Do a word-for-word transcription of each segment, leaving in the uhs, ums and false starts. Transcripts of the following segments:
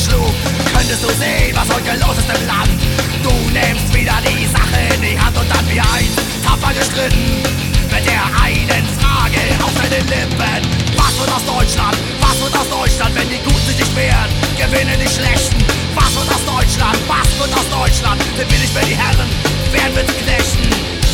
schlug. Könntest du sehen, was heute los ist im Land? Du nimmst wieder die Sache in die Hand und dann wie eins tapfer gestritten mit der einen Frage auf deinen Lippen. Was wird aus Deutschland? Was wird aus Deutschland, wenn die Guten sich nicht wehren? Gewinnen die Schlechten. Was wird aus Deutschland? Was wird aus Deutschland? Sind wir nicht mehr die Herren? Werden wir zu Knechten?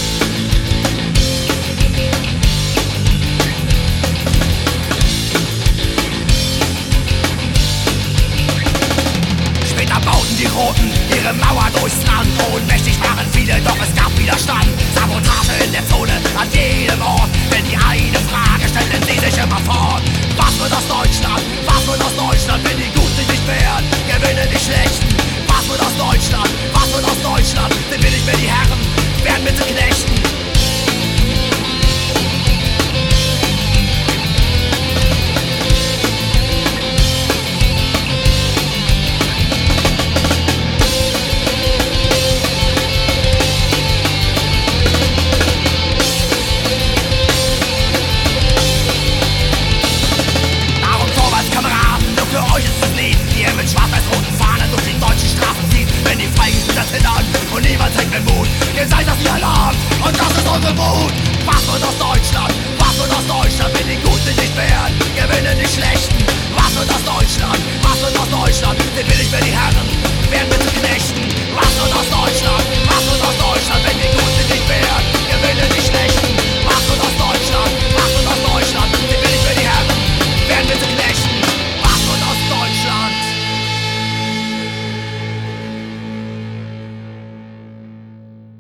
Später bauten die Roten ihre Mauer durchs Land. Ohnmächtig waren viele, doch es gab Widerstand. Sabotage in der Zone, an jedem Ort. Denn die eine Frage stellten sie sich immer fort: Was wird aus Deutschland? Was wird aus